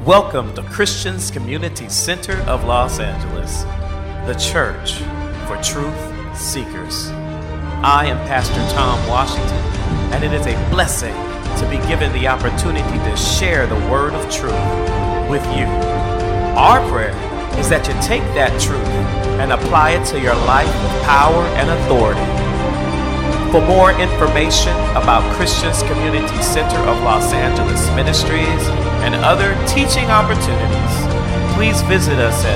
Welcome to Christians Community Center of Los Angeles, the church for truth seekers. I am Pastor Tom Washington, and it is a blessing to be given the opportunity to share the word of truth with you. Our prayer is that you take that truth and apply it to your life with power and authority. For more information about Christians Community Center of Los Angeles Ministries and other teaching opportunities, please visit us at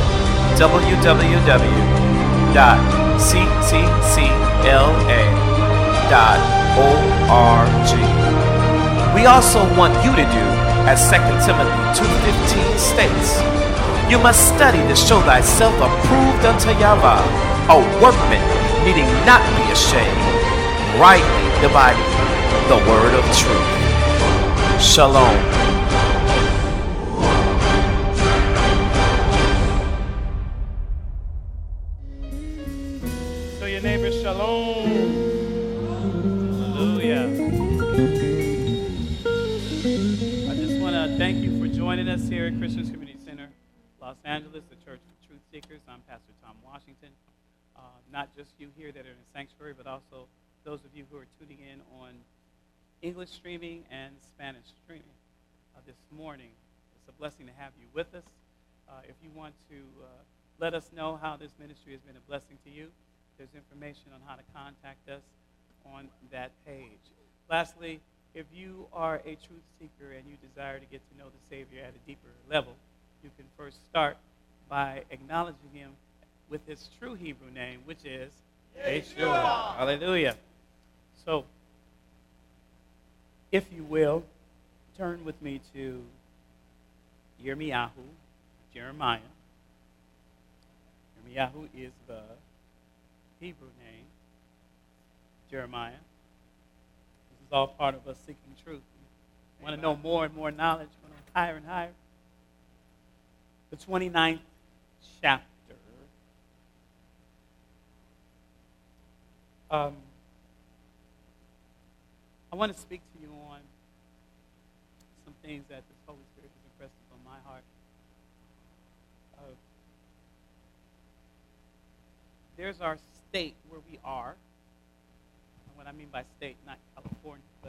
www.cccla.org. We also want you to do as 2 Timothy 2:15 states, "You must study to show thyself approved unto Yahweh, a workman needing not be ashamed, rightly dividing the word of truth." Shalom. So your neighbor, shalom. Hallelujah. I just want to thank you for joining us here at Christians Community Center, Los Angeles, the Church for Truth Seekers. I'm Pastor Tom Washington. Not just you here that are in the sanctuary, but also those of you who are tuning in on English streaming and Spanish streaming this morning. It's a blessing to have you with us. If you want to let us know how this ministry has been a blessing to you, there's information on how to contact us on that page. Lastly, if you are a truth seeker and you desire to get to know the Savior at a deeper level, you can first start by acknowledging him with his true Hebrew name, which is Yeshua. Hallelujah. So, if you will, turn with me to Jeremiah. Jeremiah is the Hebrew name. Jeremiah. This is all part of us seeking truth. We want to know more and more knowledge, want to higher and higher. The 29th chapter. I want to speak to you on some things that the Holy Spirit has impressed upon my heart. There's our state where we are. And what I mean by state, not California, but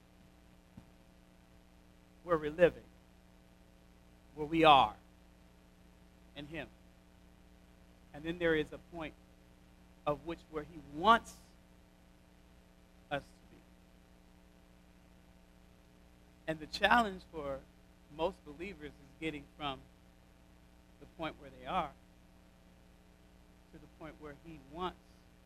where we're living, where we are in Him. And then there is a point of which where He wants us to be. And the challenge for most believers is getting from the point where they are to the point where He wants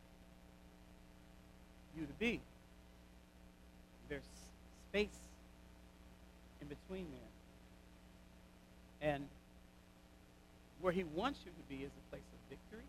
you to be. There's space in between there. And where He wants you to be is a place of victory.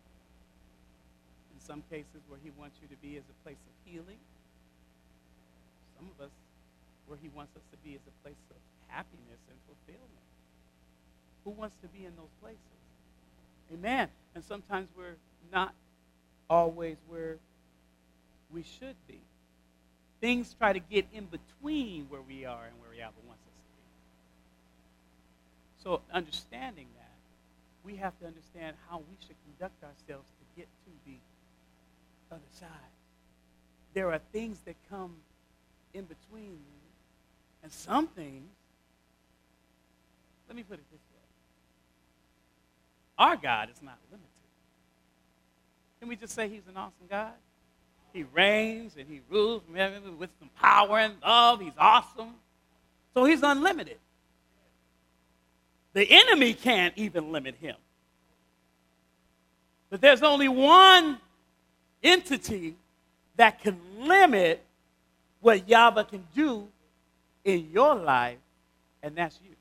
In some cases, where He wants you to be is a place of healing. Some of us, where He wants us to be is a place of happiness and fulfillment. Who wants to be in those places? Amen. And sometimes we're not always where we should be. Things try to get in between where we are and where Yahweh wants us to be. So understanding that, we have to understand how we should conduct ourselves to get to the other side. There are things that come in between, and some things, let me put it this way. Our God is not limited. Can we just say He's an awesome God? He reigns and He rules from heaven with some power and love. He's awesome. So He's unlimited. The enemy can't even limit Him. But there's only one entity that can limit what Yahweh can do in your life, and that's you.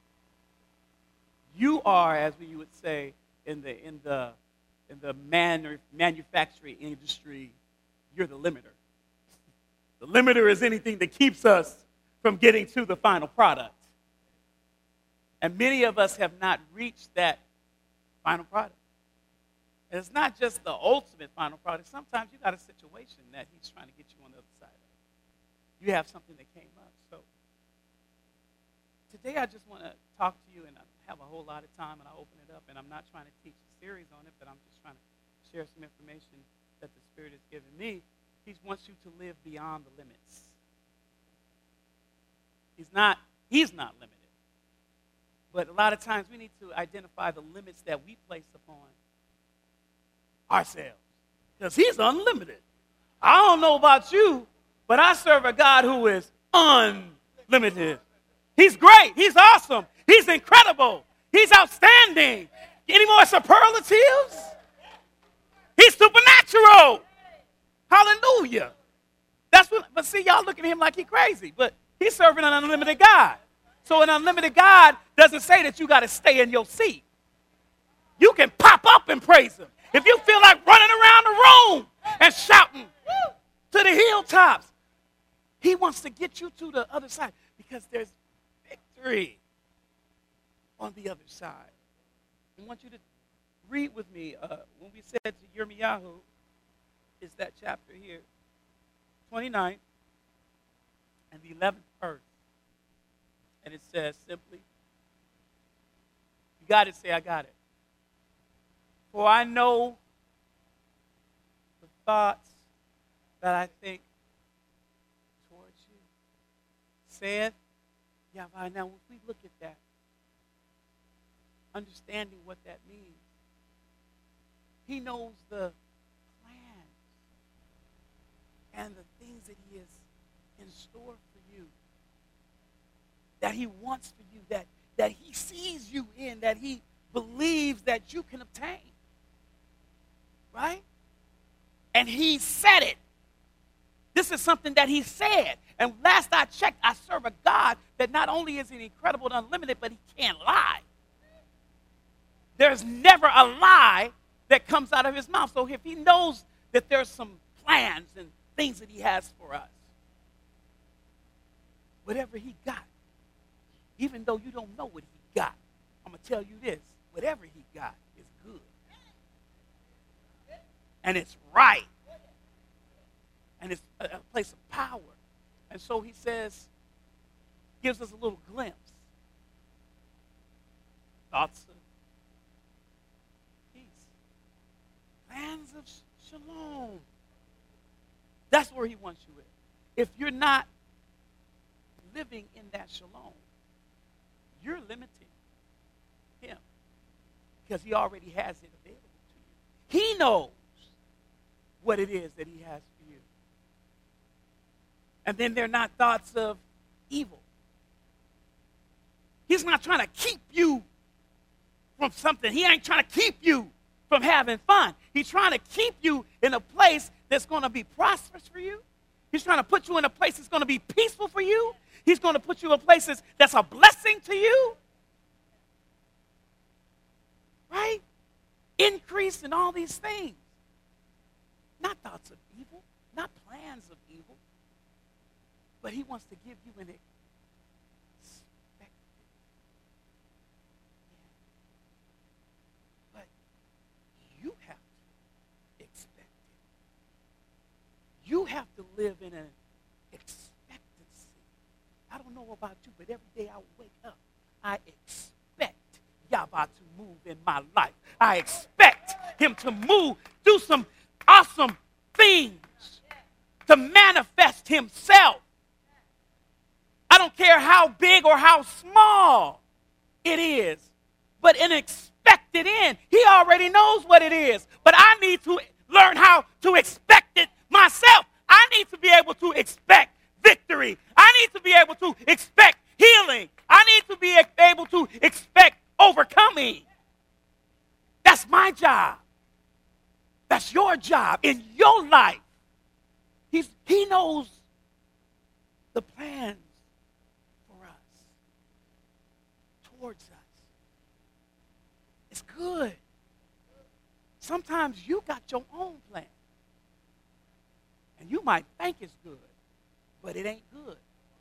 You are, as we would say in the manufacturing industry, you're the limiter. The limiter is anything that keeps us from getting to the final product. And many of us have not reached that final product. And it's not just the ultimate final product. Sometimes you got a situation that He's trying to get you on the other side of. You have something that came up. So today I just want to talk to you, and I have a whole lot of time, and I open it up, and I'm not trying to teach a series on it, but I'm just trying to share some information that the Spirit has given me. He wants you to live beyond the limits. He's not limited. But a lot of times we need to identify the limits that we place upon ourselves. Because he's unlimited. I don't know about you, but I serve a God who is unlimited. He's great. He's awesome. He's incredible. He's outstanding. Any more superlatives? He's supernatural. Hallelujah. But see, y'all look at him like he's crazy, but he's serving an unlimited God. So an unlimited God doesn't say that you got to stay in your seat. You can pop up and praise him. If you feel like running around the room and shouting to the hilltops, he wants to get you to the other side because there's victory on the other side. I want you to read with me when we said to Yirmiyahu, is that chapter here, 29 and the 11th verse. And it says simply, you got it, say I got it. For I know the thoughts that I think towards you. Saith Yahweh. Now, if we look at that, understanding what that means, he knows the plans and the things that he is in store for you, that he wants for you, that he sees you in, that he believes that you can obtain. Right? And he said it. This is something that he said. And last I checked, I serve a God that not only is he incredible and unlimited, but he can't lie. There's never a lie that comes out of his mouth. So if he knows that there's some plans and things that he has for us, whatever he got, even though you don't know what he got, I'm going to tell you this, whatever he got is good. And it's right. And it's a place of power. And so he says, gives us a little glimpse. Thoughts of peace. Plans of shalom. That's where he wants you in. If you're not living in that shalom, you're limiting him because he already has it available to you. He knows what it is that he has for you. And then they're not thoughts of evil. He's not trying to keep you from something. He ain't trying to keep you from having fun. He's trying to keep you in a place that's going to be prosperous for you. He's trying to put you in a place that's going to be peaceful for you. He's going to put you in places that's a blessing to you. Right? Increase in all these things. Not thoughts of evil, not plans of evil, but he wants to give you an expected end. But you have to expect it. You have to live in an expectancy. I don't know about you, but every day I wake up, I expect Yahweh to move in my life. I expect him to move, do some awesome things to manifest himself. I don't care how big or how small it is, but an expected end. He already knows what it is, but I need to learn how to expect it myself. I need to be able to expect victory. I need to be able to expect healing. I need to be able to expect overcoming. That's my job. That's your job in your life. He knows the plans for us, towards us. It's good. Sometimes you got your own plan. And you might think it's good, but it ain't good.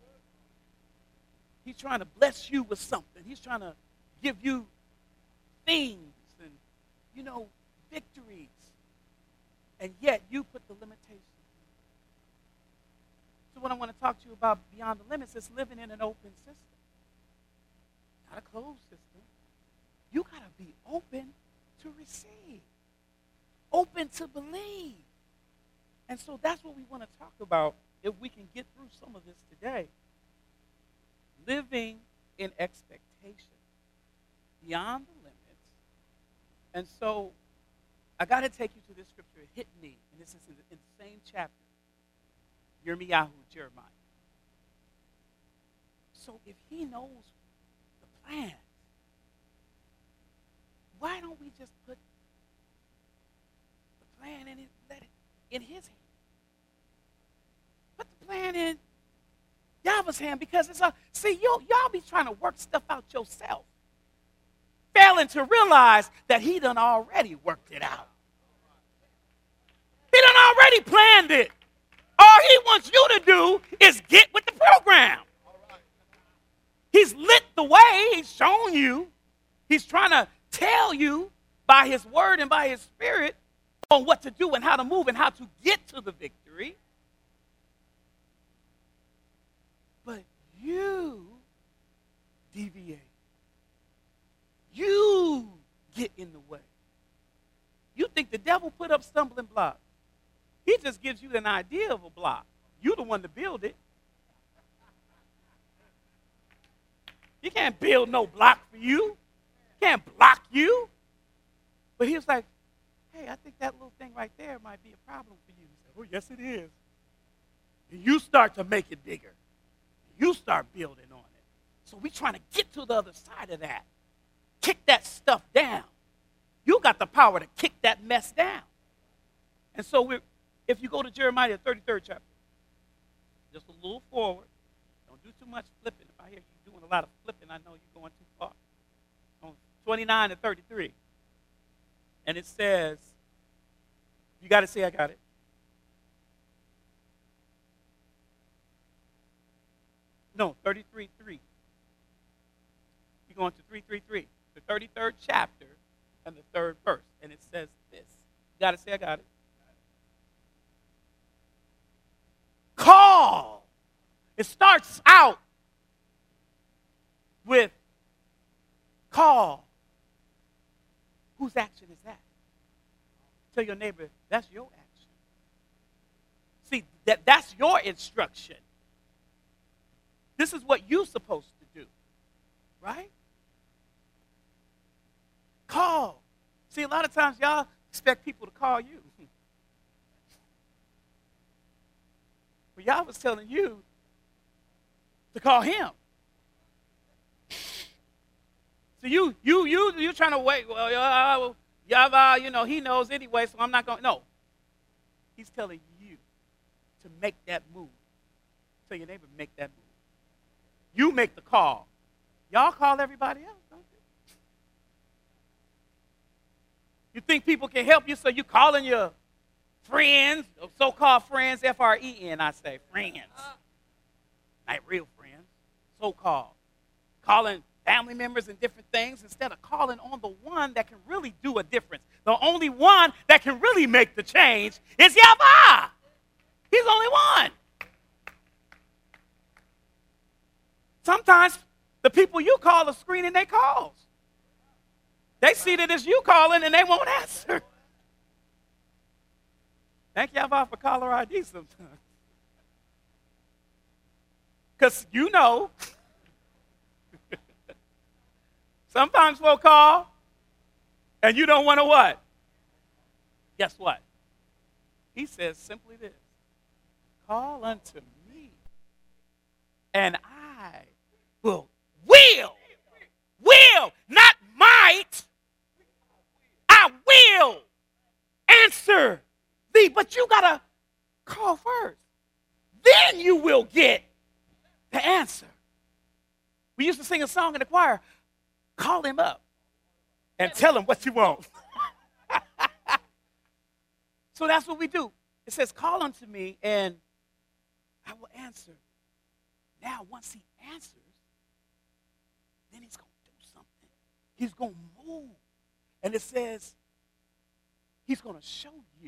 He's trying to bless you with something. He's trying to give you things and, victories. And yet you put the limitations. So what I want to talk to you about beyond the limits is living in an open system. not a closed system. You got to be open to receive, open to believe. And so that's what we want to talk about if we can get through some of this today. Living in expectation beyond the limits. And so I got to take you to this scripture. It hit me, and this is in the same chapter. Yirmiyahu, Jeremiah. So if he knows the plans, why don't we just put the plan in it, let it in his hand? Put the plan in Yahweh's hand, because it's y'all be trying to work stuff out yourself, failing to realize that he done already worked it out. He done already planned it. All he wants you to do is get with the program. He's lit the way. He's shown you. He's trying to tell you by his word and by his spirit on what to do and how to move and how to get to the victory. But you deviate. You get in the way. You think the devil put up stumbling blocks. He just gives you an idea of a block. You're the one to build it. He can't build no block for you. He can't block you. But he was like, hey, I think that little thing right there might be a problem for you. He said, oh, yes, it is. And you start to make it bigger. You start building on it. So we're trying to get to the other side of that. Kick that stuff down. You got the power to kick that mess down. And so if you go to Jeremiah, the 33rd chapter, just a little forward, don't do too much flipping. If I hear you doing a lot of flipping, I know you're going too far. On 29 to 33. And it says, you got to say I got it. No, 33:3. You're going to 3:3:3. The 33rd chapter and the 3rd verse. And it says this. You got to say I got it. Call. It starts out with call. Whose action is that? Tell your neighbor, that's your action. See, that's your instruction. This is what you're supposed to do, right? Call. See, a lot of times y'all expect people to call you. But y'all was telling you to call him. So you trying to wait. Well, Yahweh, he knows anyway, so I'm not going. No. He's telling you to make that move. Tell your neighbor, make that move. You make the call. Y'all call everybody else, don't you? You think people can help you, so you calling your friends, so-called friends, F-R-E-N, I say, friends. Not real friends, so-called. Calling family members and different things instead of calling on the one that can really do a difference. The only one that can really make the change is Yahweh. He's the only one. Sometimes the people you call are screening their calls. They see that it's you calling and they won't answer. Thank Yahweh for caller ID sometimes. Because you know, sometimes we'll call and you don't want to what? Guess what? He says simply this. Call unto me and I will, not might, I will answer thee. But you got to call first. Then you will get the answer. We used to sing a song in the choir, call him up and tell him what you want. So that's what we do. It says, call unto me and I will answer. Now, once he answers, then he's going to do something. He's going to move. And it says, he's going to show you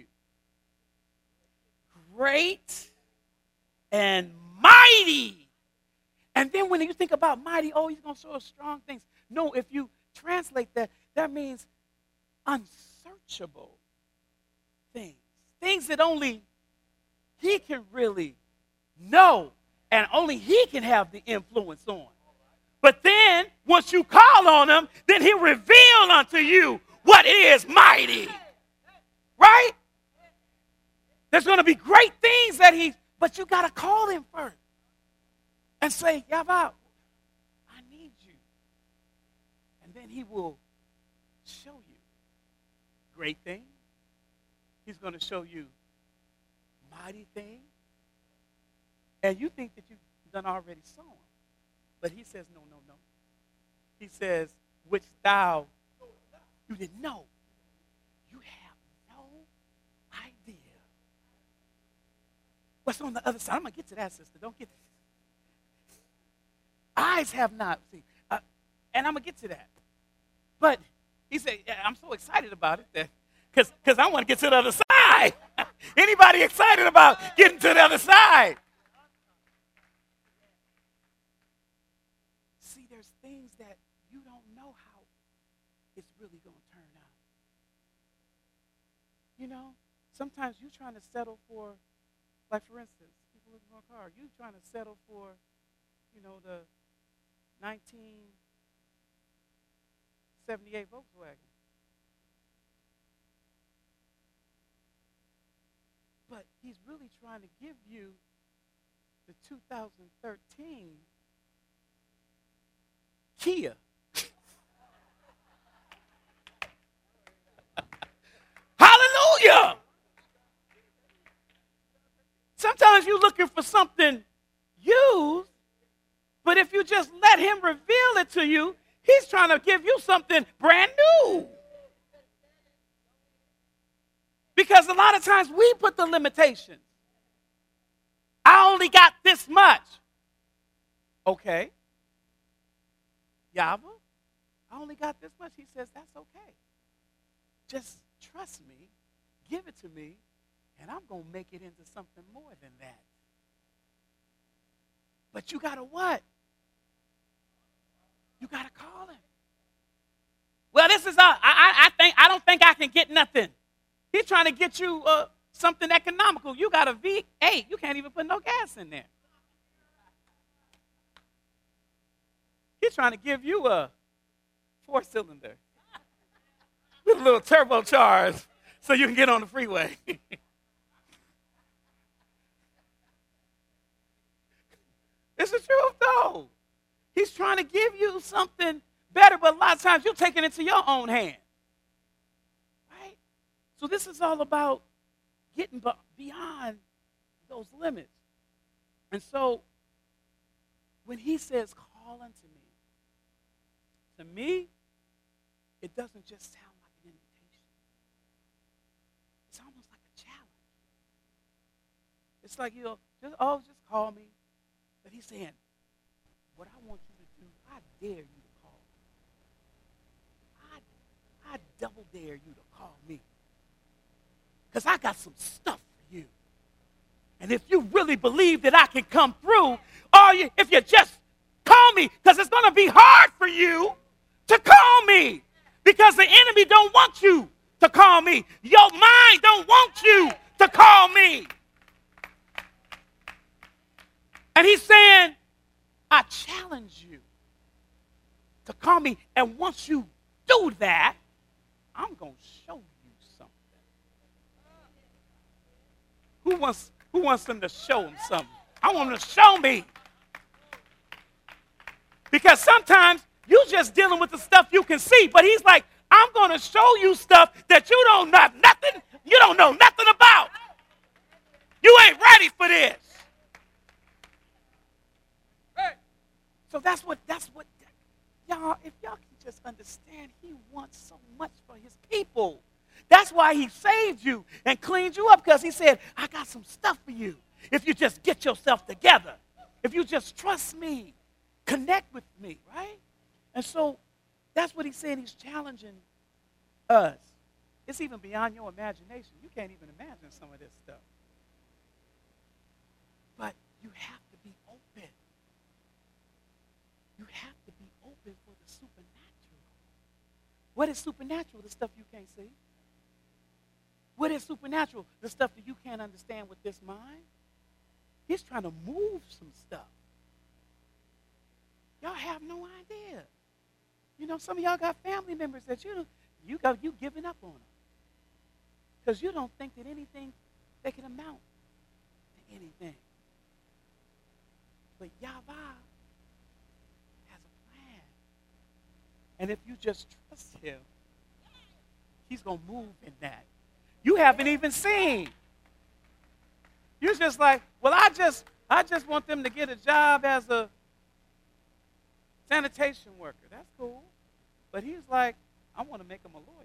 great and mighty And then when you think about mighty, oh, he's going to show us strong things. No, if you translate that, that means unsearchable things. Things that only he can really know and only he can have the influence on. But then, once you call on him, then he'll reveal unto you what is mighty. Right? There's going to be great things but you got to call him first. And say, Yahweh, I need you. And then he will show you great things. He's going to show you mighty things. And you think that you've done already saw him. But he says, no, no, no. He says, which you didn't know. You have no idea. What's on the other side? I'm going to get to that, sister. Don't get eyes have not seen. And I'm going to get to that. But he said, yeah, I'm so excited about it because I want to get to the other side. Anybody excited about getting to the other side? See, there's things that you don't know how it's really going to turn out. You know, sometimes you're trying to settle for, like for instance, people looking for a car. You're trying to settle for, the 1978 Volkswagen. But he's really trying to give you the 2013 Kia. Hallelujah! Sometimes you're looking for something used, but if you just let him reveal it to you, he's trying to give you something brand new. Because a lot of times we put the limitations. I only got this much. Okay. Yahweh, I only got this much. He says, that's okay. Just trust me, give it to me, and I'm going to make it into something more than that. But you got to what? You got to call him. Well, this is I don't think I can get nothing. He's trying to get you something economical. You got a V8. You can't even put no gas in there. He's trying to give you a 4-cylinder with a little turbocharged so you can get on the freeway. It's the truth, though. He's trying to give you something better, but a lot of times you're taking it into your own hands. Right? So this is all about getting beyond those limits. And so when he says, call unto me, to me, it doesn't just sound like an invitation. It's almost like a challenge. It's like, just call me. But he's saying, what I want you to do, I dare you to call me. I double dare you to call me. Because I got some stuff for you. And if you really believe that I can come through, or if you just call me, because it's going to be hard for you to call me. Because the enemy don't want you to call me. Your mind don't want you to call me. And he's saying, I challenge you to call me. And once you do that, I'm going to show you something. Who wants them to show him something? I want them to show me. Because sometimes you're just dealing with the stuff you can see. But he's like, I'm going to show you stuff that you don't know nothing about. You ain't ready for this. So that's what, y'all, if y'all can just understand, he wants so much for his people. That's why he saved you and cleaned you up, because he said, I got some stuff for you. If you just get yourself together, if you just trust me, connect with me, right? And so that's what he's saying. He's challenging us. It's even beyond your imagination. You can't even imagine some of this stuff. But you have to be open. You have to be open for the supernatural. What is supernatural? The stuff you can't see. What is supernatural? The stuff that you can't understand with this mind. He's trying to move some stuff. Y'all have no idea. You know, some of y'all got family members that you giving up on them. Because you don't think that anything, they can amount to anything. But Yahweh has a plan. And if you just trust him, he's going to move in that. You haven't even seen. You're just like, well, I just want them to get a job as a sanitation worker. That's cool. But he's like, I want to make them a lawyer.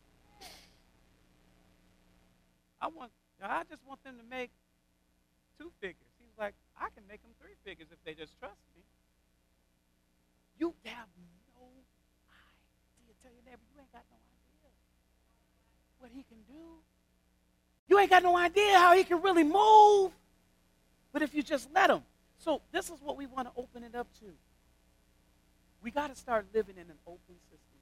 I just want them to make 2 figures. He's like, I can make them 3 figures if they just trust me. You have no idea. Tell your neighbor, you ain't got no idea what he can do. You ain't got no idea how he can really move. But if you just let him. So this is what we want to open it up to. We got to start living in an open system.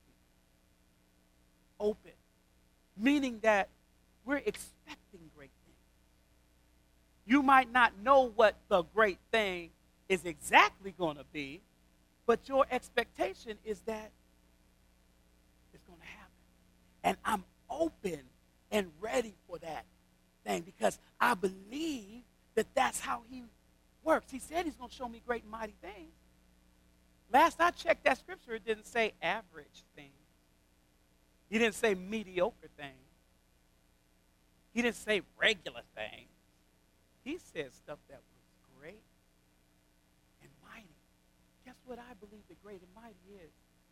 Open. Meaning that we're expecting great things. You might not know what the great thing is exactly going to be, but your expectation is that it's going to happen. And I'm open and ready for that thing because I believe that that's how he works. He said he's going to show me great and mighty things. Last I checked that scripture, it didn't say average things. He didn't say mediocre things. He didn't say regular things. He said stuff that was great and mighty. Guess what I believe the great and mighty is?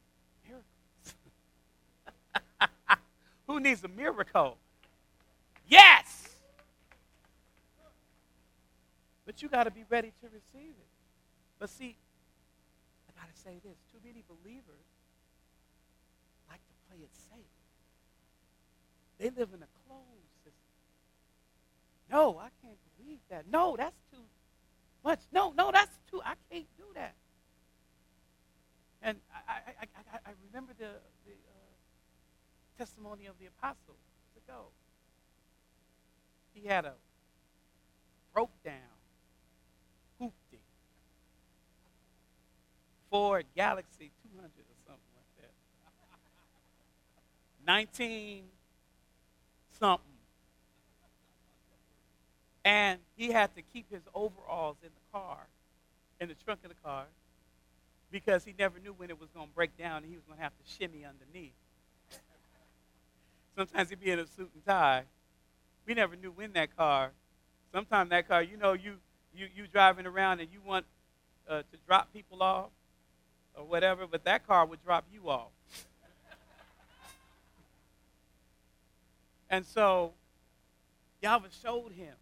Miracles. Who needs a miracle? Yes! But you got to be ready to receive it. But see, I got to say this. Too many believers like to play it safe. They live in a closed system. No, I can't believe that. No, that's too much. No, that's too, I can't do that. And I remember the testimony of the apostle years ago. He had a broke down hoopty Ford Galaxy 200 or something like that. 19 something. And he had to keep his overalls in the car, in the trunk of the car, because he never knew when it was going to break down and he was going to have to shimmy underneath. Sometimes he'd be in a suit and tie. We never knew when that car, sometimes that car, you driving around and you want to drop people off or whatever, but that car would drop you off. And so Yahweh showed him.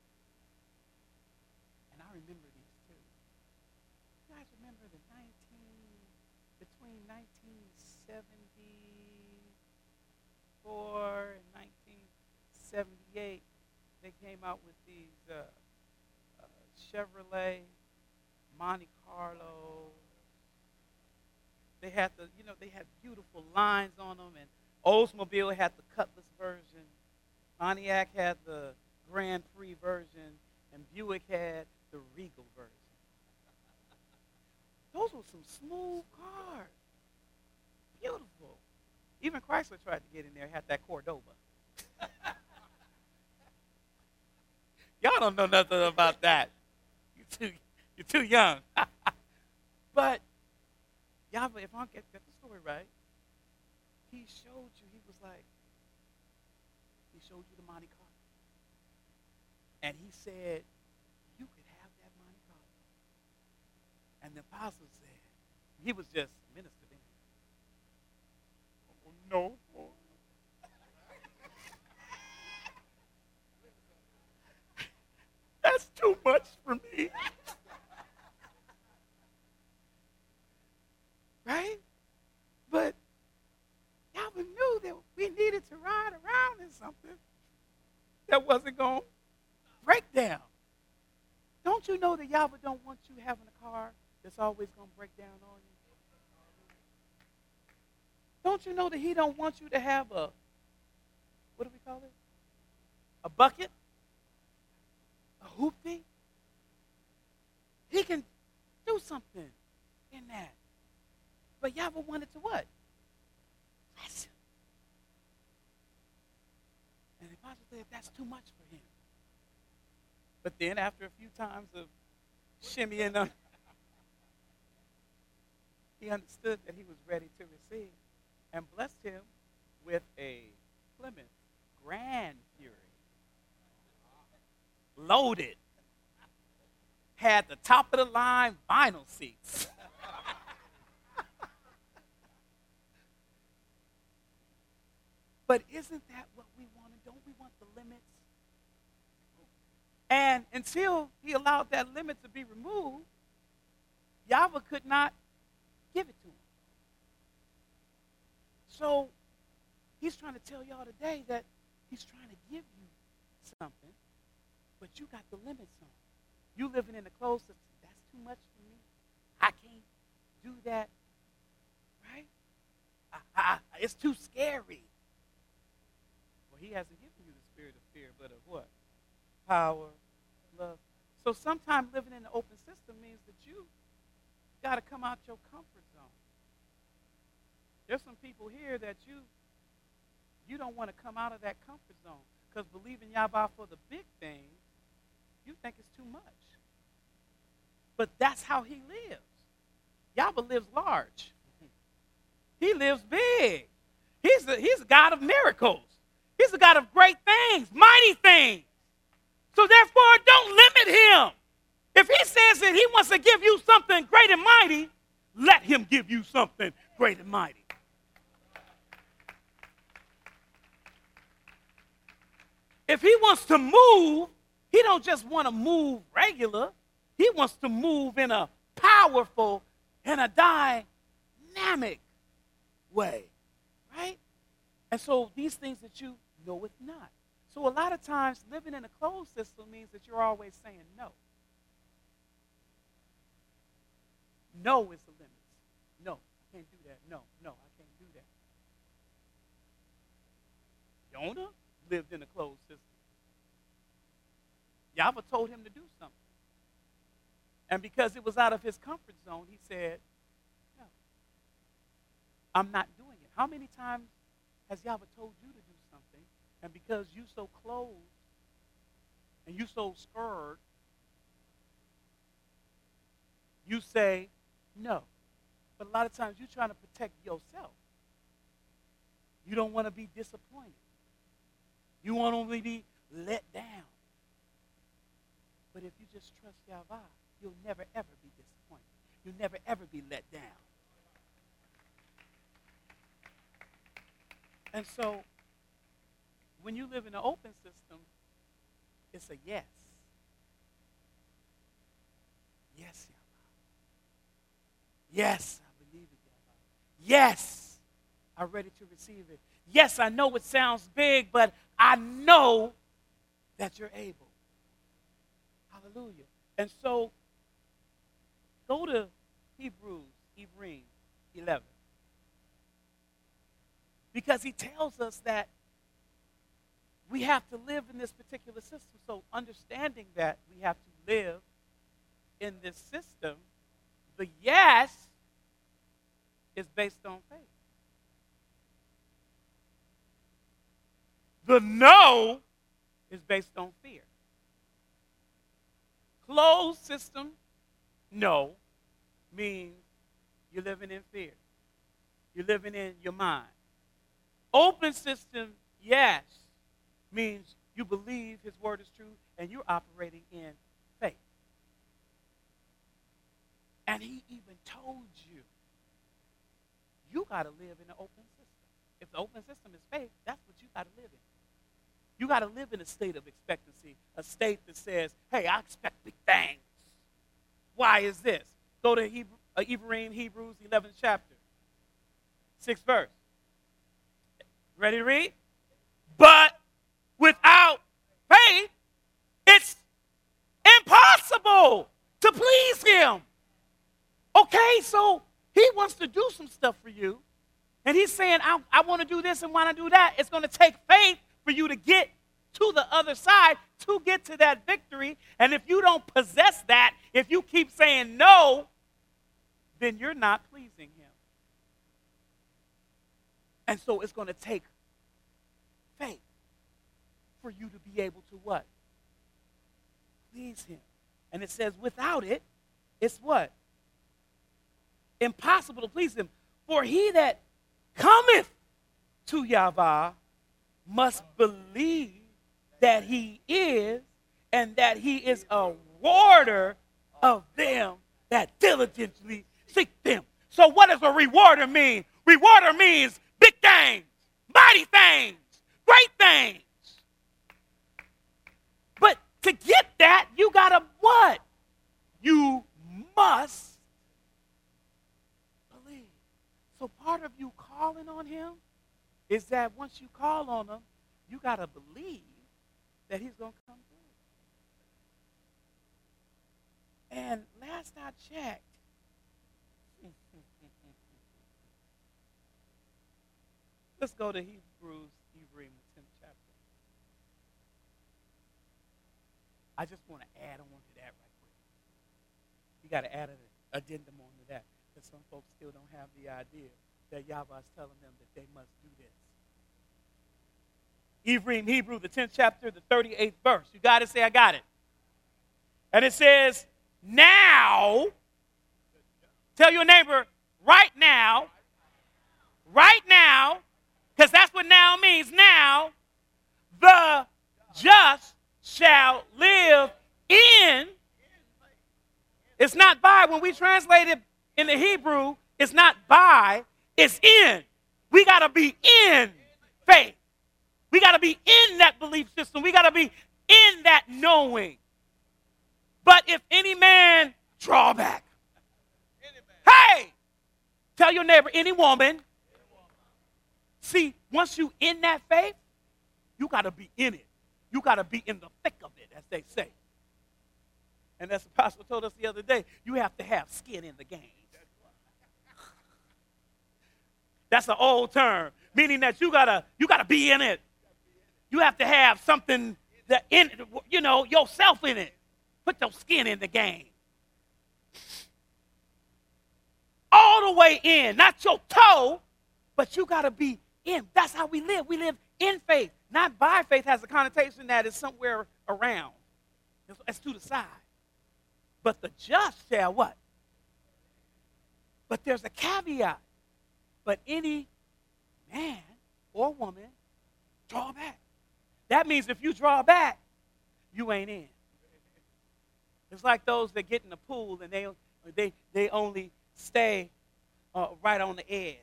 And I remember these too. You guys remember between 1974 and 1978, they came out with these Chevrolet Monte Carlo. They had they had beautiful lines on them, and Oldsmobile had the Cutlass version, Pontiac had the Grand Prix version, and Buick had the Regal version. Those were some smooth cars. Beautiful. Even Chrysler tried to get in there, had that Cordoba. Y'all don't know nothing about that. You're too young. But Yahweh, if I get the story right, he showed you, he showed you the Monte Carlo. And he said, you could have that Monte Carlo. And the apostle said, he was just minister to him. Oh, no. That's too much for me. Right? But Yahweh knew that we needed to ride around in something that wasn't going to break down. Don't you know that Yahweh don't want you having a car that's always going to break down on you? Don't you know that he don't want you to have a, what do we call it? A bucket? A hoopty? He can do something in that. But Yahweh wanted to what? Bless him. And the apostle said that's too much for him. But then after a few times of shimmying on, he understood that he was ready to receive and blessed him with a Plymouth Grand Fury. Loaded. Had the top of the line vinyl seats. But isn't that what we wanted? Don't we want the limits? And until he allowed that limit to be removed, Yahweh could not give it to him. So he's trying to tell y'all today that he's trying to give you something, but you got the limits on. You living in a closed system, that's too much for me. I can't do that, right? It's too scary. Well, he hasn't given you the spirit of fear, but of what? Power, love. So sometimes living in an open system means that you got to come out your comfort zone. There's some people here that you don't want to come out of that comfort zone because believing Yahweh for the big things, you think it's too much. But that's how he lives. Yahweh lives large. He lives big. He's a God of miracles. He's a God of great things, mighty things. So therefore, don't limit him. If he says that he wants to give you something great and mighty, let him give you something great and mighty. If he wants to move, he don't just want to move regular. He wants to move in a powerful and a dynamic way, right? And so these things that you know it's not. So a lot of times living in a closed system means that you're always saying no. No is the limit. No, I can't do that. No, I can't do that. Jonah lived in a closed system. Yahweh told him to do something. And because it was out of his comfort zone, he said, no, I'm not doing it. How many times has Yahweh told you to do something, and because you so closed and you so scared, you say no? But a lot of times you're trying to protect yourself. You don't want to be disappointed. You want to only be let down. But if you just trust Yahweh, you'll never, ever be disappointed. You'll never, ever be let down. And so, when you live in an open system, it's a yes. Yes, Yahweh. Yes, I believe it, Yahweh. Yes, I'm ready to receive it. Yes, I know it sounds big, but I know that you're able. Hallelujah. And so, go to Hebrews 11. Because he tells us that we have to live in this particular system. So understanding that we have to live in this system, the yes is based on faith. The no is based on fear. Closed system, no, means you're living in fear. You're living in your mind. Open system, yes, means you believe his word is true and you're operating in faith. And he even told you, you got to live in an open system. If the open system is faith, that's what you got to live in. You got to live in a state of expectancy, a state that says, hey, I expect big things. Why is this? Go to Hebrews 11th chapter, 6th verse. Ready to read? But without faith, it's impossible to please him. Okay, so he wants to do some stuff for you. And he's saying, I want to do this and want to do that. It's going to take faith for you to get to the other side, to get to that victory. And if you don't possess that, if you keep saying no, then you're not pleasing him. And so it's going to take faith for you to be able to what? Please him. And it says without it, it's what? Impossible to please him. For he that cometh to Yahweh must believe that he is, and that he is a rewarder of them that diligently seek them. So what does a rewarder mean? Rewarder means big things, mighty things, great things. But to get that, you gotta what? You must believe. So part of you calling on him is that once you call on him, you gotta believe that he's gonna come through. And last I checked, let's go to Hebrews, the 10th chapter. I just want to add on to that right quick. You got to add an addendum on to that, because some folks still don't have the idea that Yahweh is telling them that they must do this. Hebrews, the 10th chapter, the 38th verse. You got to say, I got it. And it says, now, tell your neighbor, right now, because that's what now means. Now, the just shall live in. It's not by. When we translate it in the Hebrew, it's not by, it's in. We got to be in faith. We got to be in that belief system. We got to be in that knowing. But if any man draw back, hey, tell your neighbor, any woman. See, once you in that faith, you got to be in it. You got to be in the thick of it, as they say. And as the pastor told us the other day, you have to have skin in the game. That's an old term, meaning that you gotta be in it. You have to have something that in, yourself in it. Put your skin in the game. All the way in, not your toe, but you got to be in. That's how we live. We live in faith. Not by faith has a connotation that is somewhere around. It's to the side. But the just shall what? But there's a caveat. But any man or woman draw back. That means if you draw back, you ain't in. It's like those that get in the pool and they only stay right on the edge.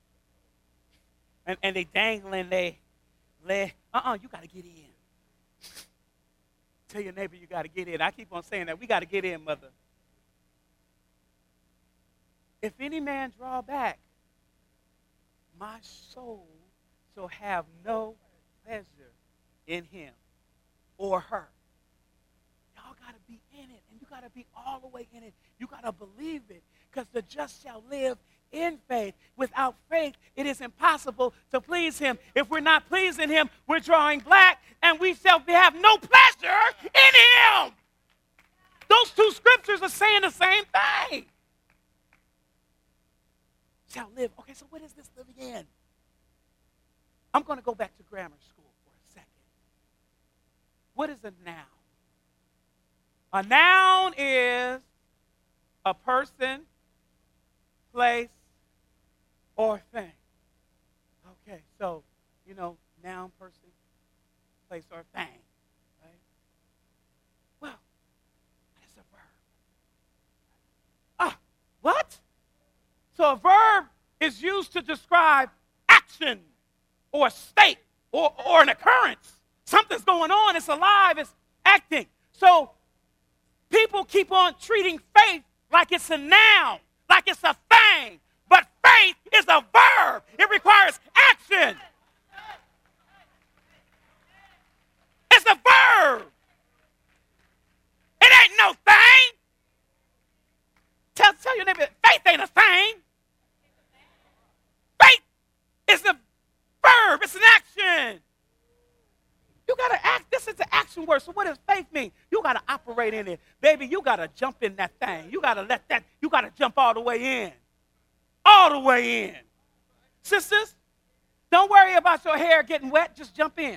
And they dangling their leg. You got to get in. Tell your neighbor you got to get in. I keep on saying that. We got to get in, mother. If any man draw back, my soul shall have no pleasure in him or her. Y'all got to be in it, and you got to be all the way in it. You got to believe it, because the just shall live in faith. Without faith, it is impossible to please him. If we're not pleasing him, we're drawing back, and we shall have no pleasure in him. Those two scriptures are saying the same thing. Shall live. Okay, so what is this living in? I'm going to go back to grammar school for a second. What is a noun? A noun is a person, place, or thing. Okay, so, noun, person, place, or thing. Right? Well, what is a verb? What? So a verb is used to describe action or a state or an occurrence. Something's going on. It's alive. It's acting. So people keep on treating faith like it's a noun, like it's a thing. But faith is a verb. It requires action. It's a verb. It ain't no thing. Tell your neighbor, faith action word. So what does faith mean? You got to operate in it. Baby, you got to jump in that thing. You got to jump all the way in. All the way in. Sisters, don't worry about your hair getting wet. Just jump in.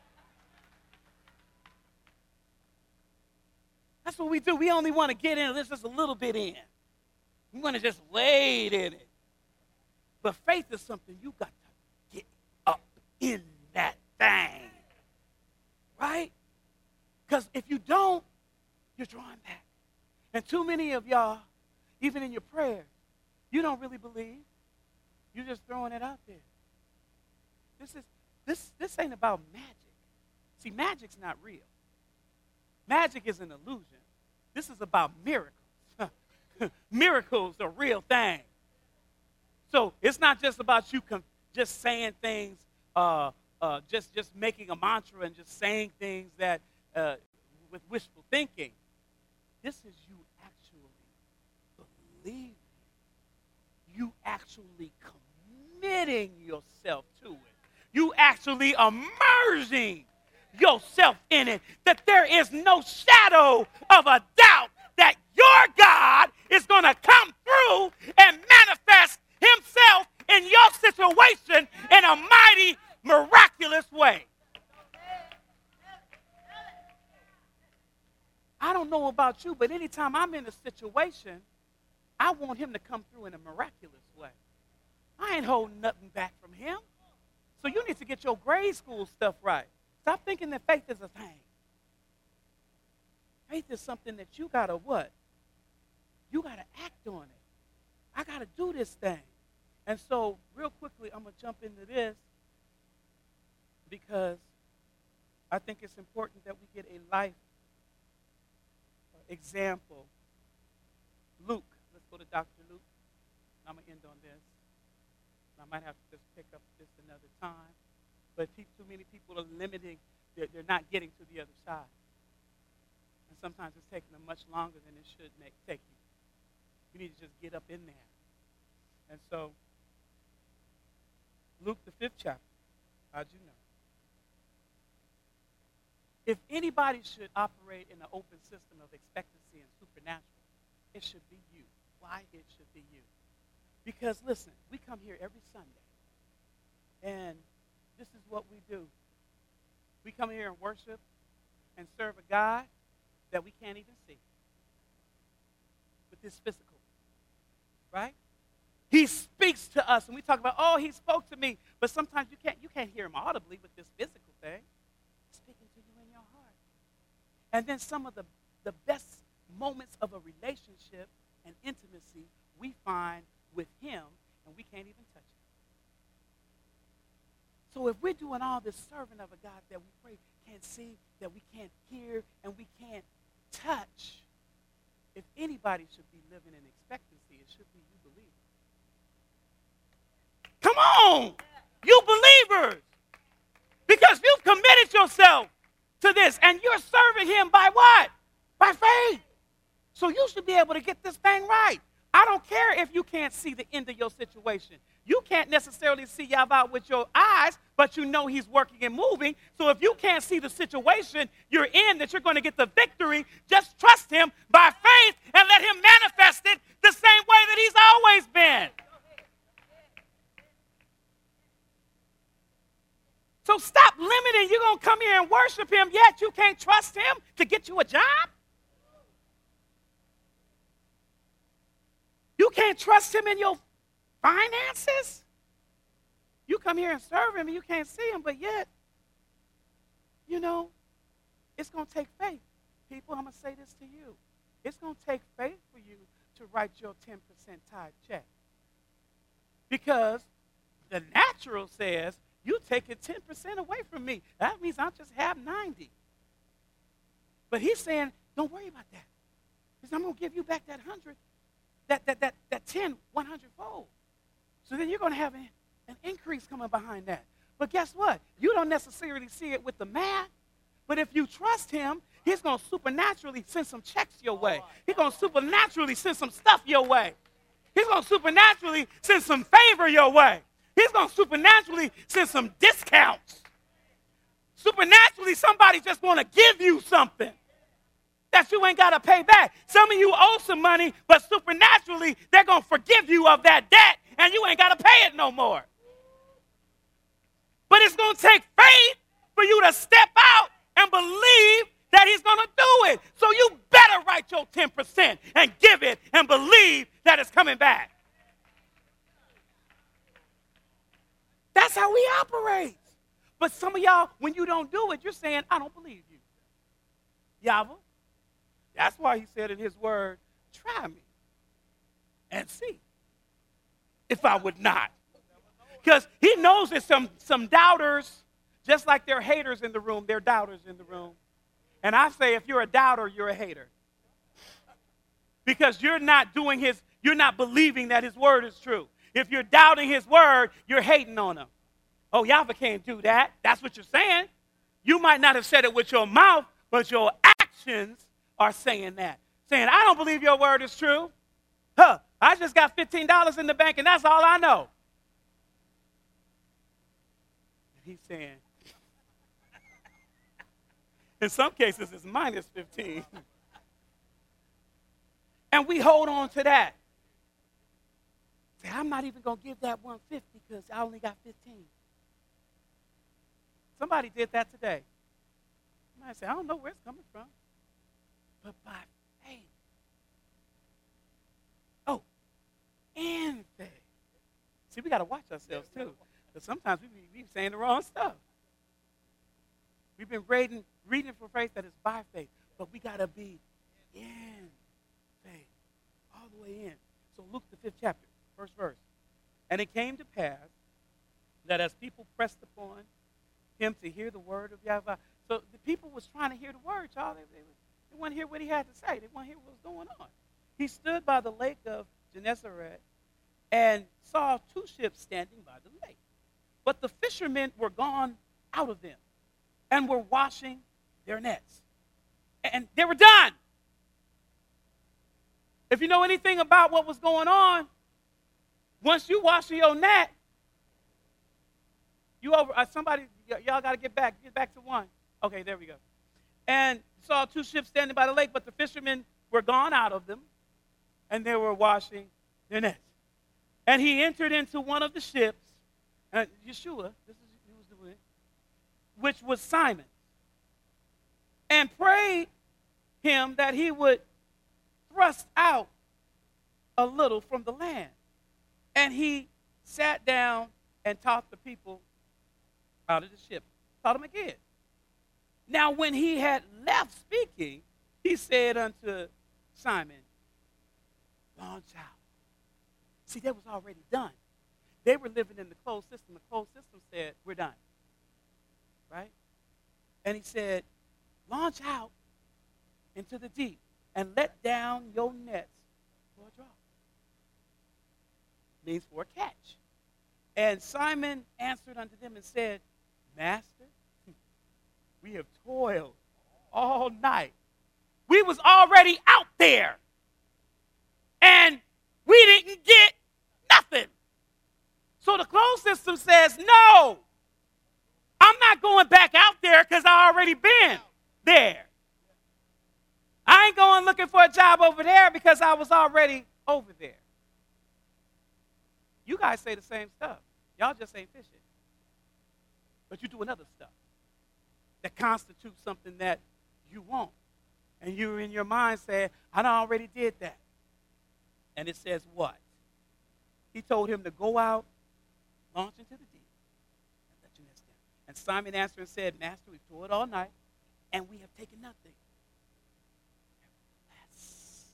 That's what we do. We only want to get in just a little bit in. We want to just wade in it. But faith is something you got to get up in that thing. Right? Because if you don't, you're drawing back. And too many of y'all, even in your prayers, you don't really believe. You're just throwing it out there. This ain't about magic. See, magic's not real. Magic is an illusion. This is about miracles. Miracles are real things. So it's not just about you just saying things, just making a mantra and just saying things that with wishful thinking. This is you actually believing. You actually committing yourself to it. You actually immersing yourself in it, that there is no shadow of a doubt that your God is going to come through and manifest himself in your situation in a mighty, miraculous way. I don't know about you, but anytime I'm in a situation, I want him to come through in a miraculous way. I ain't holding nothing back from him. So you need to get your grade school stuff right. Stop thinking that faith is a thing. Faith is something that you got to what? You got to act on it. I got to do this thing. And so real quickly, I'm going to jump into this because I think it's important that we get a life example. Luke. Let's go to Dr. Luke. I'm going to end on this. I might have to just pick up this another time. But too many people are limiting. They're not getting to the other side. And sometimes it's taking them much longer than it should take you. You need to just get up in there. And so, Luke, the 5th chapter. How'd you know? If anybody should operate in an open system of expectancy and supernatural, it should be you. Why it should be you? Because, listen, we come here every Sunday, and this is what we do. We come here and worship and serve a God that we can't even see with this physical, right? He speaks to us, and we talk about, oh, he spoke to me, but sometimes you can't hear him audibly with this physical thing. He's speaking to you in your heart. And then some of the best moments of a relationship and intimacy we find with him, and we can't even touch it. So if we're doing all this serving of a God that we pray can't see, that we can't hear, and we can't touch, if anybody should be living in expectancy, it should be you believers. Come on, you believers, because you've committed yourself to this, and you're serving him by what? By faith. So you should be able to get this thing right. I don't care if you can't see the end of your situation. You can't necessarily see out with your eyes, but you know he's working and moving. So if you can't see the situation you're in, that you're going to get the victory, just trust him by faith and let him manifest it the same way that he's always been. So stop limiting. You're going to come here and worship him, yet you can't trust him to get you a job? You can't trust him in your finances? You come here and serve him and you can't see him, but yet, it's going to take faith. People, I'm going to say this to you. It's going to take faith for you to write your 10% tithe check. Because the natural says, you taking 10% away from me. That means I'll just have 90. But he's saying, don't worry about that. Because I'm going to give you back that 100. That 10, 100-fold. So then you're going to have an increase coming behind that. But guess what? You don't necessarily see it with the math. But if you trust him, he's going to supernaturally send some checks your way. He's going to supernaturally send some stuff your way. He's going to supernaturally send some favor your way. He's going to supernaturally send some discounts. Supernaturally, somebody just want to give you something that you ain't got to pay back. Some of you owe some money, but supernaturally, they're going to forgive you of that debt, and you ain't got to pay it no more. But it's going to take faith for you to step out and believe that he's going to do it. So you better write your 10% and give it and believe that it's coming back. That's how we operate. But some of y'all, when you don't do it, you're saying, I don't believe you. Yahweh. That's why he said in his word, try me and see if I would not. Because he knows there's some doubters, just like there are haters in the room, there are doubters in the room. And I say if you're a doubter, you're a hater. Because you're not believing that his word is true. If you're doubting his word, you're hating on him. Oh, Yahweh can't do that. That's what you're saying. You might not have said it with your mouth, but your actions are saying that. Saying, I don't believe your word is true. I just got $15 in the bank, and that's all I know. And he's saying, in some cases, it's minus 15. And we hold on to that. Say, I'm not even going to give that 150 because I only got 15. Somebody did that today. Somebody said, I don't know where it's coming from. But by faith. Oh, and faith. See, we got to watch ourselves too. Because sometimes we be saying the wrong stuff. We've been reading for faith that is by faith. But we got to be in faith. All the way in. So Luke, the 5th chapter, first verse. And it came to pass that as people pressed upon him to hear the word of Yahweh. So the people was trying to hear the word, y'all. They want to hear what he had to say. They want to hear what was going on. He stood by the lake of Gennesaret and saw 2 ships standing by the lake. But the fishermen were gone out of them and were washing their nets. And they were done. If you know anything about what was going on, once you wash your net, you over somebody, y'all got to get back to 1. Okay, there we go. And saw 2 ships standing by the lake, but the fishermen were gone out of them, and they were washing their nets. And he entered into one of the ships, and Yeshua, this is who was doing it, which was Simon, and prayed him that he would thrust out a little from the land. And he sat down and taught the people out of the ship. Taught them again. Now when he had left speaking, he said unto Simon, launch out. See, that was already done. They were living in the closed system. The closed system said, we're done. Right? And he said, launch out into the deep and let down your nets for a draw. Means for a catch. And Simon answered unto them and said, Master, we have toiled all night. We was already out there. And we didn't get nothing. So the closed system says, no, I'm not going back out there because I already been there. I ain't going looking for a job over there because I was already over there. You guys say the same stuff. Y'all just ain't fishing. But you do another stuff that constitutes something that you want. And you in your mind say, I done already did that. And it says what? He told him to go out, launch into the deep, and let your nets down. And Simon answered and said, Master, we've toiled all night, and we have taken nothing. Nevertheless,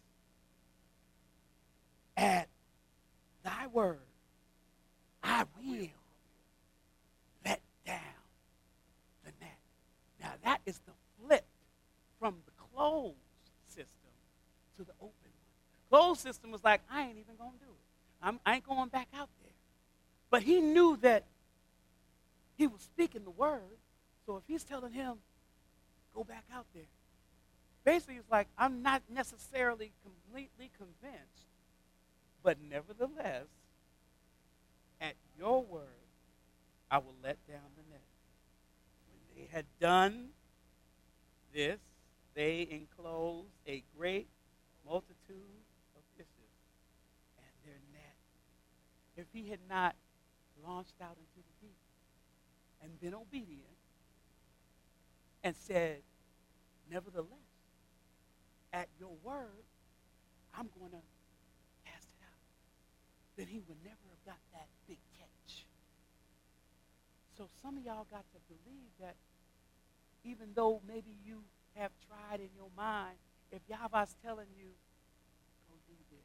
at thy word, I will let down the net. Now that is the flip from the closed system to the open one. Closed system was like, I ain't even going to do it. I ain't going back out there. But he knew that he was speaking the word. So if he's telling him, go back out there. Basically, it's like, I'm not necessarily completely convinced, but nevertheless, at your word, I will let down the net. When they had done this, they enclosed a great multitude of fishes and their net. If he had not launched out into the deep and been obedient and said, nevertheless, at your word, I'm going to cast it out, then he would never have got that big catch. So some of y'all got to believe that even though maybe you have tried in your mind, if Yahweh's telling you, go do this,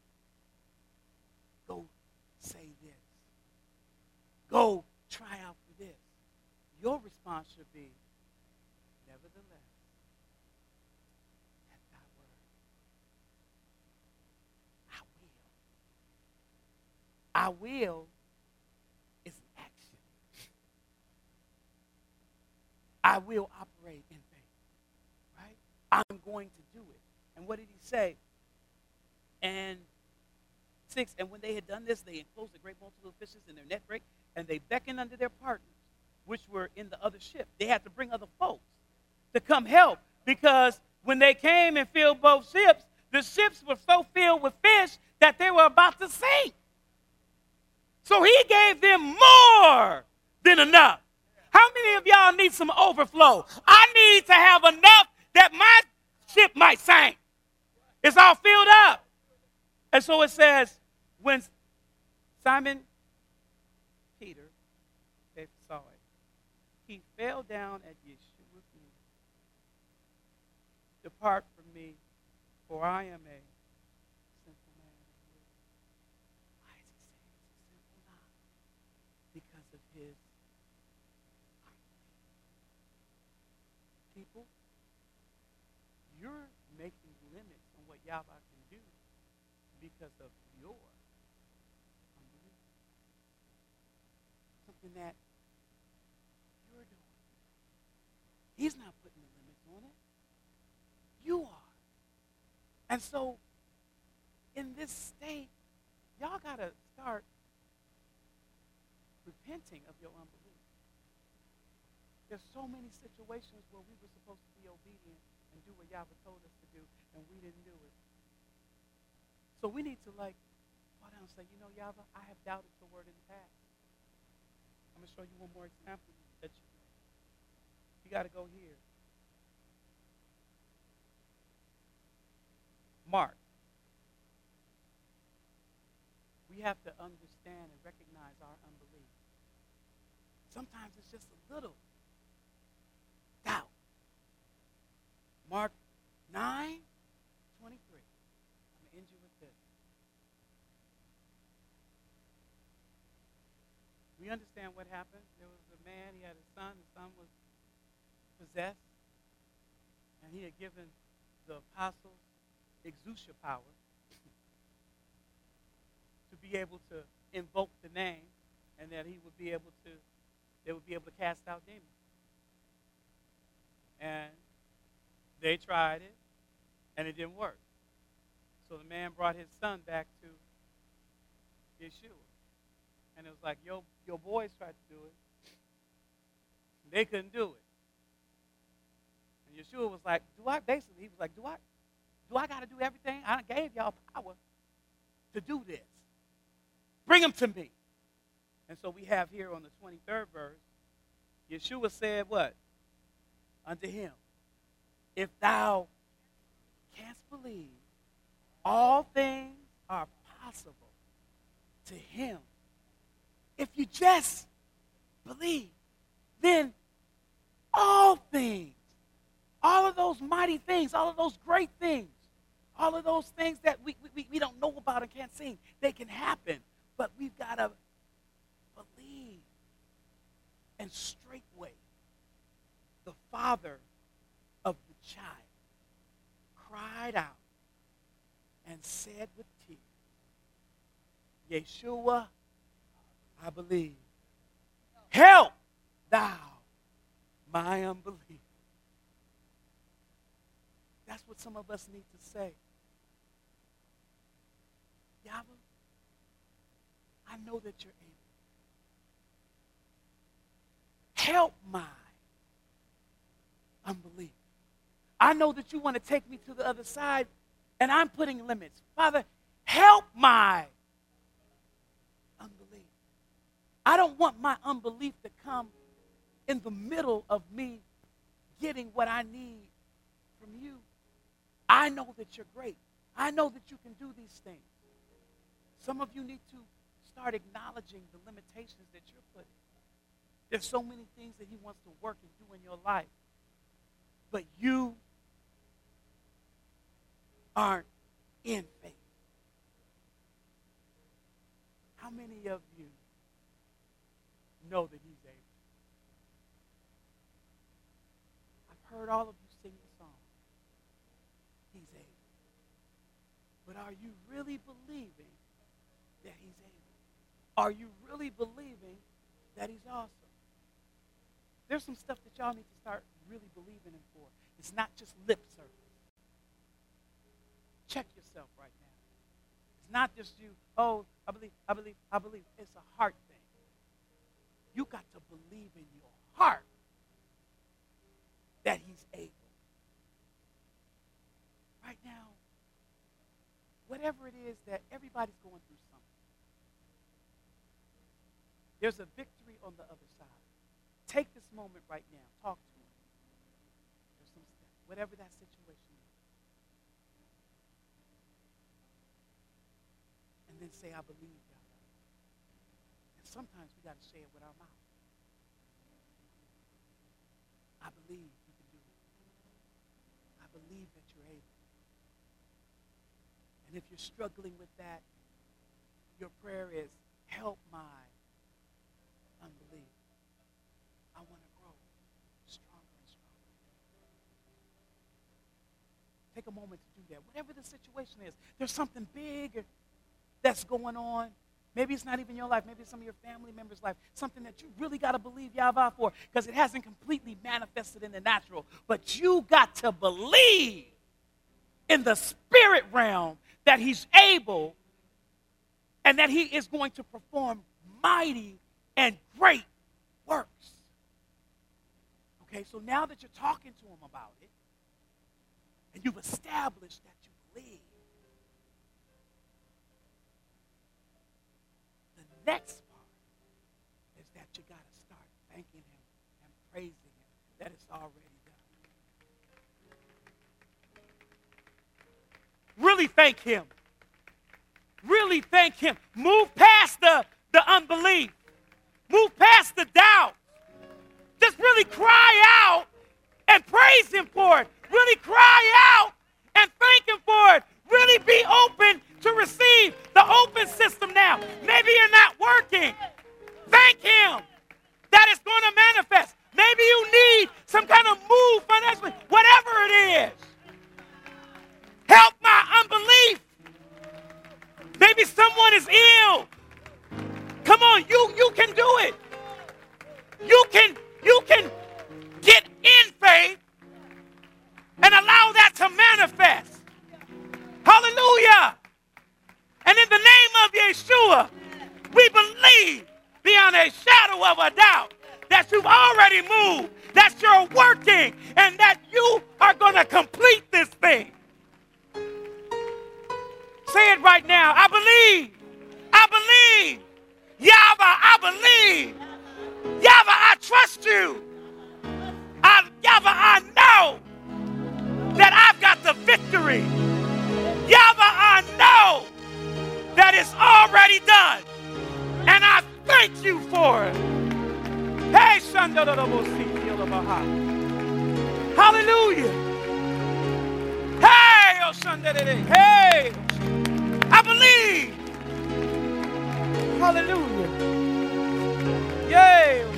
go say this, go try out for this, your response should be, nevertheless, at thy word, I will. I will is an action. I will operate in faith, right? I'm going to do it. And what did he say? And 6, and when they had done this, they enclosed a great multitude of fishes in their net break, and they beckoned unto their partners, which were in the other ship. They had to bring other folks to come help, because when they came and filled both ships, the ships were so filled with fish that they were about to sink. So he gave them more than enough. How many of y'all need some overflow? I need to have enough that my ship might sink. It's all filled up. And so it says, when Simon Peter saw it, he fell down at Yeshua's knees. Depart from me, for I am a sinful man. Why is he saying he's a sinful man? Because of his unbelief. People, you're making limits on what Yahweh can do because of your unbelief. Something that you're doing. He's not putting the limits on it. You are. And so, in this state, y'all got to start repenting of your unbelief. There's so many situations where we were supposed to be obedient and do what Yahweh told us to do, and we didn't do it. So we need to fall down and say, Yahweh, I have doubted your word in the past. I'm going to show you one more example that you got to go here. Mark. We have to understand and recognize our unbelief. Sometimes it's just a little doubt. Mark 9:23. I'm going to end you with this. We understand what happened. There was a man, he had a son. The son was possessed. And he had given the apostles exousia power to be able to invoke the name, and that they would be able to cast out demons. And they tried it, and it didn't work. So the man brought his son back to Yeshua. And it was like, your boys tried to do it. They couldn't do it. And Yeshua was like, do I got to do everything? I gave y'all power to do this. Bring them to me. And so we have here on the 23rd verse, Yeshua said what? Unto him, if thou canst believe, all things are possible to him. If you just believe, then all things, all of those mighty things, all of those great things, all of those things that we don't know about and can't see, they can happen. But we've got to believe. And straightway, the father of the child cried out and said with tears, Yeshua, I believe. Help thou my unbelief. That's what some of us need to say. Yahweh, I know that you're able. Help my unbelief. I know that you want to take me to the other side, and I'm putting limits. Father, help my unbelief. I don't want my unbelief to come in the middle of me getting what I need from you. I know that you're great. I know that you can do these things. Some of you need to start acknowledging the limitations that you're putting. There's so many things that he wants to work and do in your life. But you aren't in faith. How many of you know that he's able? I've heard all of you sing the song. He's able. But are you really believing that he's able? Are you really believing that he's awesome? There's some stuff that y'all need to start really believing him for. It's not just lip service. Check yourself right now. It's not just you, oh, I believe. It's a heart thing. You got to believe in your heart that he's able. Right now, whatever it is that everybody's going through something, there's a victory on the other side. Take this moment right now. Talk to him. There's some stuff, whatever that situation is. And then say, I believe God. And sometimes we got to say it with our mouth. I believe you can do it. I believe that you're able. And if you're struggling with that, your prayer is, help my unbelief. I want to grow stronger and stronger. Take a moment to do that. Whatever the situation is, there's something big that's going on. Maybe it's not even your life. Maybe it's some of your family members' life. Something that you really got to believe Yahweh for because it hasn't completely manifested in the natural. But you got to believe in the spirit realm that he's able and that he is going to perform mighty and great works. Okay, so now that you're talking to him about it, and you've established that you believe, the next part is that you got to start thanking him and praising him that it's already done. Really thank him. Really thank him. Move past the unbelief. Move past the doubt. Just really cry out and praise him for it. Really cry out and thank him for it. Really be open to receive the open system now. Maybe you're not working. Thank him that it's going to manifest. Maybe you need some kind of move financially. Whatever it is. Help my unbelief. Maybe someone is ill. Come on, you can do it. You can get in faith and allow that to manifest. Hallelujah. And in the name of Yeshua, we believe beyond a shadow of a doubt that you've already moved, that you're working, and that you are going to complete this thing. Say it right now. I believe. I believe. Yahweh, I believe. Yahweh, I trust you. Yahweh, I know that I've got the victory. Yahweh, I know that it's already done. And I thank you for it. Hey, hallelujah. Hey, hey, I believe. Hallelujah. Yay.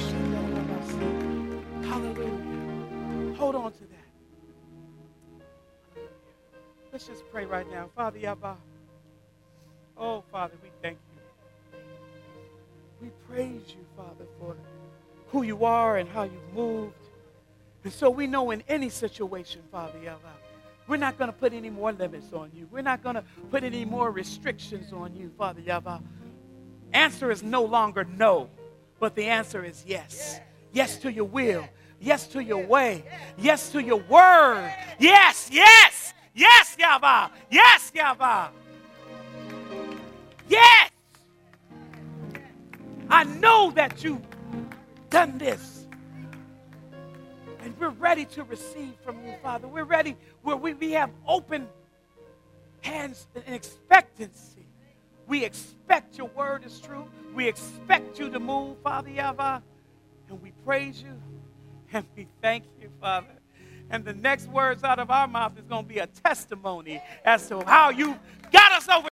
Hallelujah. Hold on to that. Let's just pray right now. Father Yahweh. Oh, Father, we thank you. We praise you, Father, for who you are and how you've moved. And so we know in any situation, Father Yahweh, we're not going to put any more limits on you. We're not going to put any more restrictions on you, Father Yahweh. Answer is no longer no, but the answer is yes. Yes to your will. Yes to your way. Yes to your word. Yes, yes, yes, Yahweh. Yes, Yahweh. Yes. I know that you've done this. And we're ready to receive from you, Father. We're ready where we have open hands and expectancy. We expect your word is true. We expect you to move, Father Yahweh. And we praise you and we thank you, Father. And the next words out of our mouth is going to be a testimony as to how you got us over.